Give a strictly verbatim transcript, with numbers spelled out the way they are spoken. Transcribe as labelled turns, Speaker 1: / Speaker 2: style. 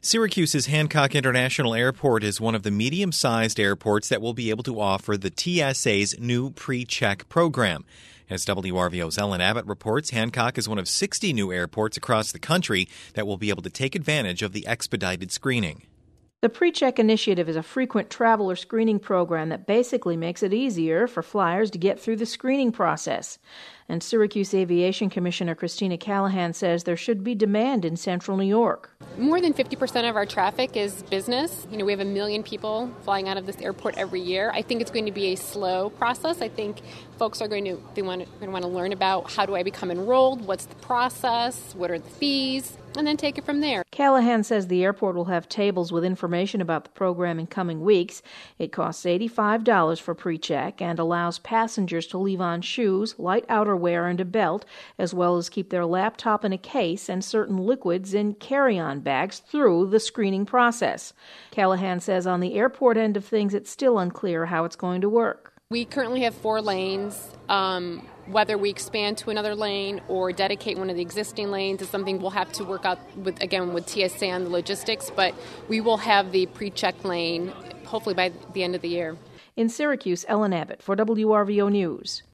Speaker 1: Syracuse's Hancock International Airport is one of the medium-sized airports that will be able to offer the T S A's new pre-check program. As W R V O's Ellen Abbott reports, Hancock is one of sixty new airports across the country that will be able to take advantage of the expedited screening.
Speaker 2: The PreCheck initiative is a frequent traveler screening program that basically makes it easier for flyers to get through the screening process. And Syracuse Aviation Commissioner Christina Callahan says there should be demand in central New York.
Speaker 3: More than fifty percent of our traffic is business. You know, we have a million people flying out of this airport every year. I think it's going to be a slow process. I think folks are going to they want to, going to want to learn about how do I become enrolled, what's the process, what are the fees, and then take it from there.
Speaker 2: Callahan says the airport will have tables with information about the program in coming weeks. It costs eighty-five dollars for PreCheck and allows passengers to leave on shoes, light outerwear, and a belt, as well as keep their laptop in a case and certain liquids in carry-on bags through the screening process. Callahan says on the airport end of things, it's still unclear how it's going to work.
Speaker 3: We currently have four lanes. Um, whether we expand to another lane or dedicate one of the existing lanes is something we'll have to work out with, again, with T S A on the logistics, but we will have the pre-check lane hopefully by the end of the year.
Speaker 2: In Syracuse, Ellen Abbott for W R V O News.